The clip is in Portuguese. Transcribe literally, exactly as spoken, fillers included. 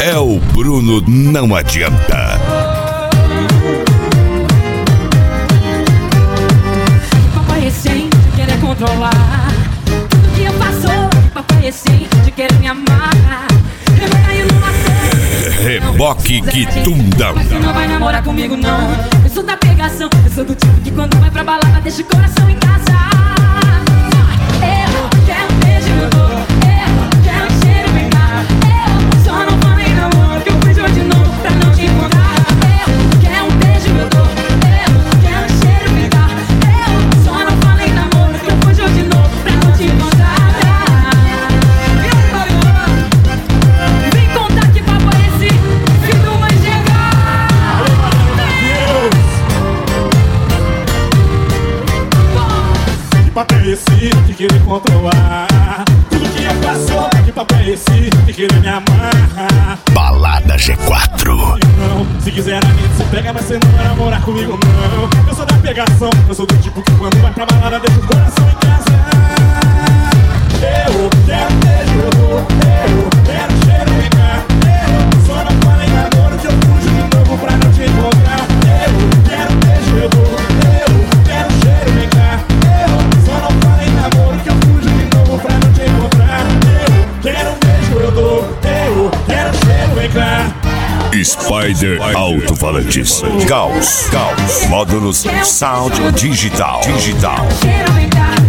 É o Bruno Não Adianta. Papai recém de querer controlar tudo que eu faço. Papai recém de querer me amar. Eu vou cair numa cena. Reboque Quitundão. Você não vai namorar comigo não. Eu sou da pegação. Eu sou do tipo que quando vai pra balada deixa o coração em casa. Eu quero um beijo, eu dou. Eu quero um cheiro, vem cá. Eu só não falei namoro que eu fui de novo pra não te encontrar. Eu quero um beijo, eu dou. Eu quero um cheiro, vem cá. Eu só não falei namoro que eu fui de novo pra não te encontrar. Vem contar que papo é esse que não vai chegar. Que papo é esse de querer controlar tudo que eu faço? Que papo é esse de querer me amar? Balada G quatro. Não, se quiser a gente se pega, mas você não vai namorar comigo não. Eu sou da pegação, eu sou do tipo que quando vai pra balada deixa o coração em casa. Eu quero beijo, eu dou. Eu quero cheiro, vem cá. Eu só não falei namoro que eu fujo de novo pra não te encontrar. Eu quero beijo, eu dou. Eu quero cheiro, vem cá. Eu só não falei namoro que eu fujo de novo pra não te encontrar. Eu quero beijo, eu dou. Eu quero cheiro, vem cá. Spider Alto-Falantes. Gauss. Gauss. Módulos Sound Digital. Digital. Cheiro, vem cá.